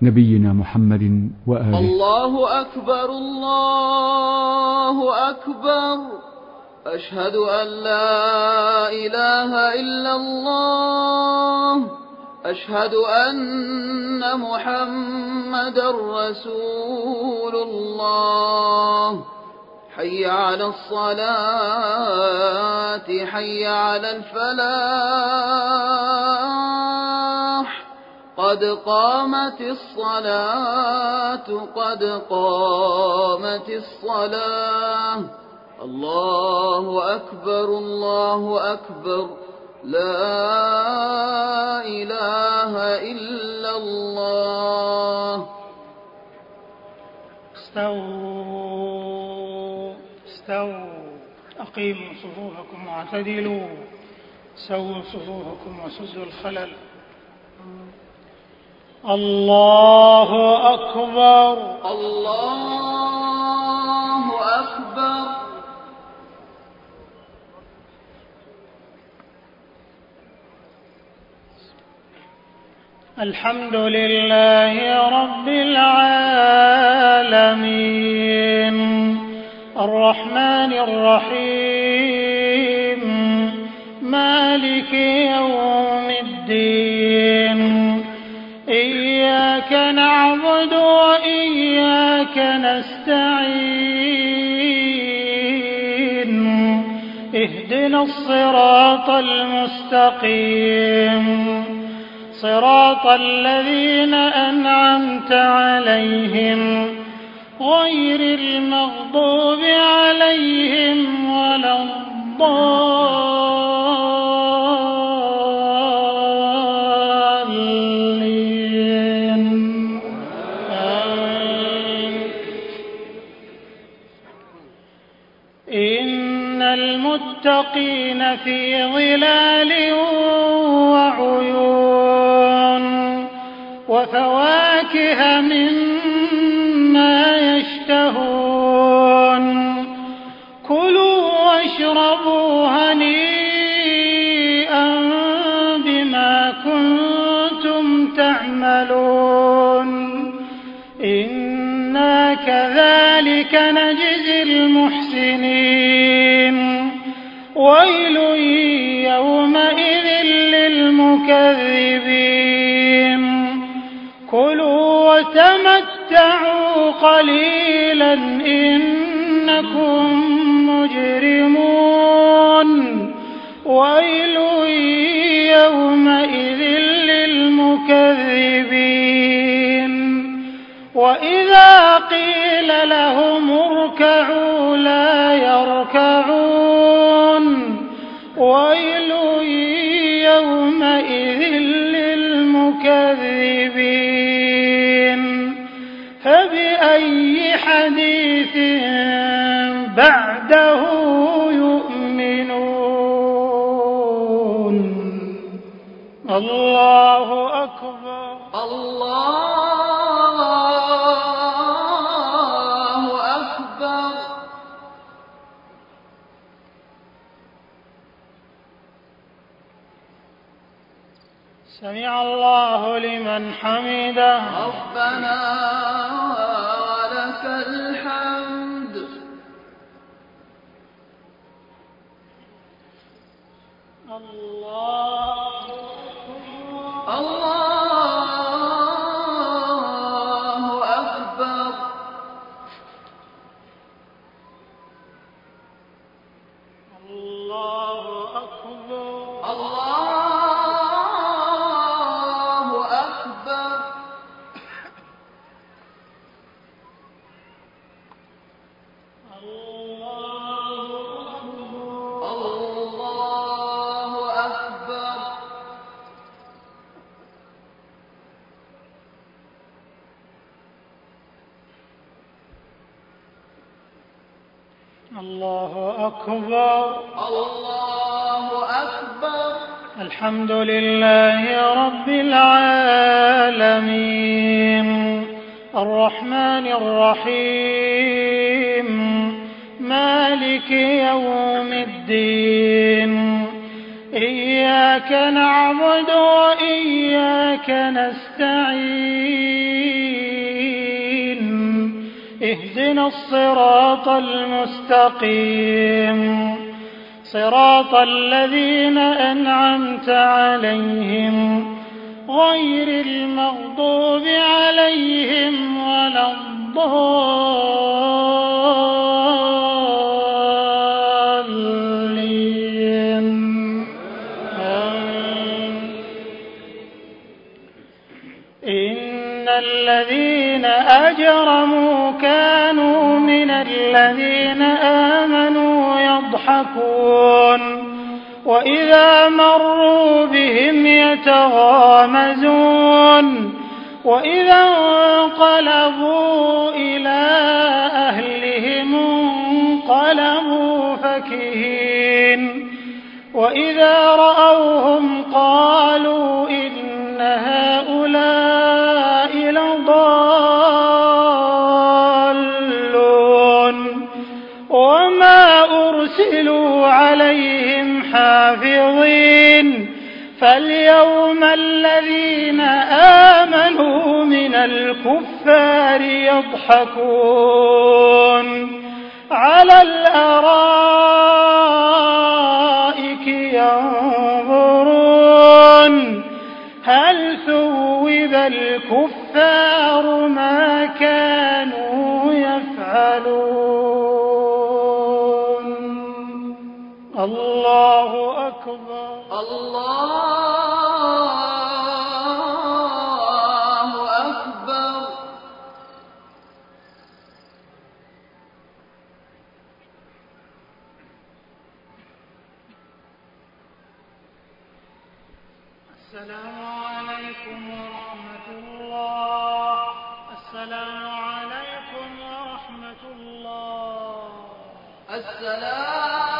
نبينا محمد وآله. الله أكبر الله أكبر، أشهد أن لا إله إلا الله، أشهد أن محمدا رسول الله. حي على الصلاة، حي على الفلاح، قد قامت الصلاة، قد قامت الصلاة. الله أكبر الله أكبر، لا إله إلا الله. استووا استووا، أقيموا صفوفكم واعتدلوا، سووا صفوفكم وسدوا الخلل. الله أكبر الله أكبر. الحمد لله رب العالمين، الرحمن الرحيم، مالك يوم الدين. إياك نعبد وإياك نستعين، اهدنا الصراط المستقيم، صراط الذين أنعمت عليهم غير المغضوب عليهم ولا الضالين. إن المتقين في ظلال وعيون، وفواكه مما يشتهون. كلوا واشربوا هنيئا بما كنتم تعملون، إنا كذلك نجزي المحسنين. ويل يومئذ للمكذبين. كلوا وتمتعوا قليلا إنكم مجرمون. ويل يومئذ للمكذبين. وإذا قيل لهم اركعوا لا يركعون. ويل يومئذ للمكذبين. فبأي حديث بعده يؤمنون. الله أكبر الله أكبر. سمع الله لمن حمده. ربنا ولك الحمد. الله أكبر. الله أكبر. الله أكبر. الله أكبر. الله أكبر. الحمد لله رب العالمين، الرحمن الرحيم، مالك يوم الدين. إياك نعبد وإياك نستعين، اهدنا الصراط المستقيم صراط الذين أنعمت عليهم غير المغضوب عليهم ولا الضالين. إن الذين أجرموا كانوا من الذين آمنوا يضحكون وإذا مروا بهم يتغامزون وإذا انقلبوا إلى أهلهم انقلبوا فكهين وإذا رأوهم قالوا إن هؤلاء لضالون وما أرسلوا عليهم حافظين فاليوم الذين آمنوا من الكفار يضحكون على الأرائك ينظرون هل ثوب الكفار ما كانوا يفعلون. الله أكبر. الله أكبر. السلام عليكم ورحمة الله. السلام عليكم ورحمة الله. السلام